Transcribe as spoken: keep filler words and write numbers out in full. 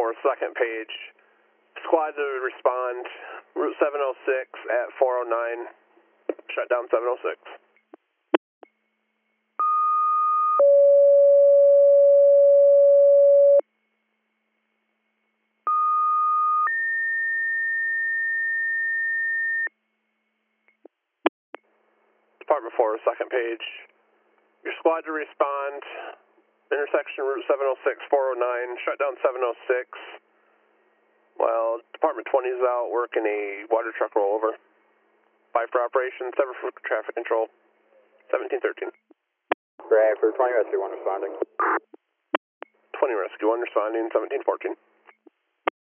four, second page. Squad to respond. Route seven oh six at four oh nine. Shut down seven oh six. Department four, second page. Your squad to respond. Intersection Route seven oh six, four oh nine. Shut down seven oh six. Well, Department twenty is out working a water truck rollover. Five for operation, seven for traffic control. seventeen thirteen. Bradford, twenty rescue one responding. twenty rescue one responding, seventeen fourteen.